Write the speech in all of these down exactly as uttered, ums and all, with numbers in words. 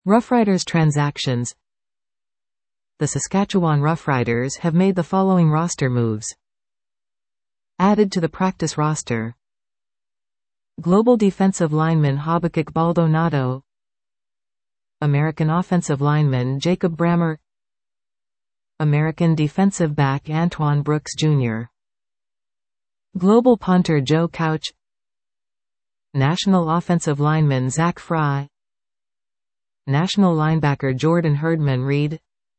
Roughriders transactions. The Saskatchewan Roughriders have made the following roster moves. Added to the practice roster: Global defensive lineman Habakkuk Baldonado, American offensive lineman Jacob Brammer, American defensive back Antoine Brooks Junior, Global punter Joe Couch, National offensive lineman Zach Fry, National linebacker Jordan Herdman Reed,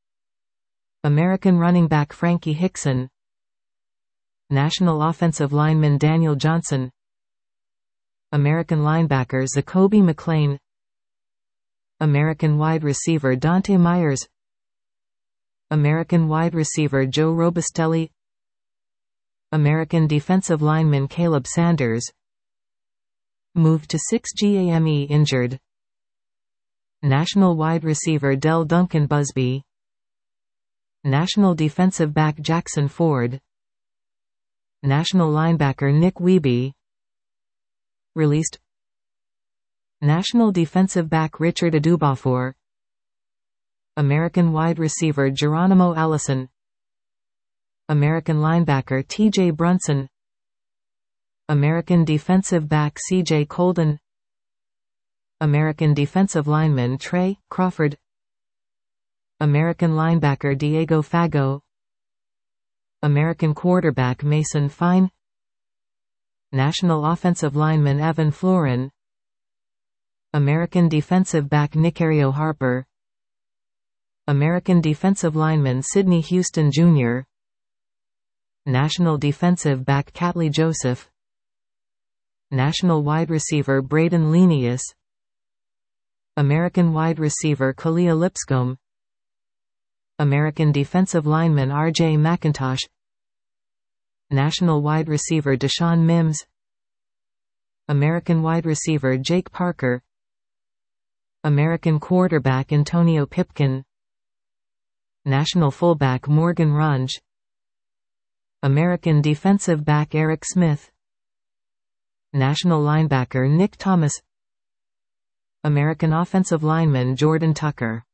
American running back Frankie Hickson, National offensive lineman Daniel Johnson, American linebacker Zacoby McClain, American wide receiver Dante Myers, American wide receiver Joe Robustelli, American defensive lineman Caleb Sanders, moved to six game injured, National wide receiver Del Duncan Busby, National defensive back Jackson Ford, National linebacker Nick Wiebe, released, National defensive back Richard Adubafor, American wide receiver Geronimo Allison, American linebacker T J Brunson, American defensive back C J Colden, American defensive lineman Trey Crawford, American linebacker Diego Fago, American quarterback Mason Fine, National offensive lineman Evan Florin, American defensive back Nicario Harper, American defensive lineman Sidney Houston Junior, National defensive back Catley Joseph, National wide receiver Braden Lenius, American wide receiver Kalia Lipscomb, American defensive lineman R J McIntosh, National wide receiver Deshaun Mims, American wide receiver Jake Parker, American quarterback Antonio Pipkin, National fullback Morgan Runge, American defensive back Eric Smith, National linebacker Nick Thomas, American offensive lineman Jordan Tucker.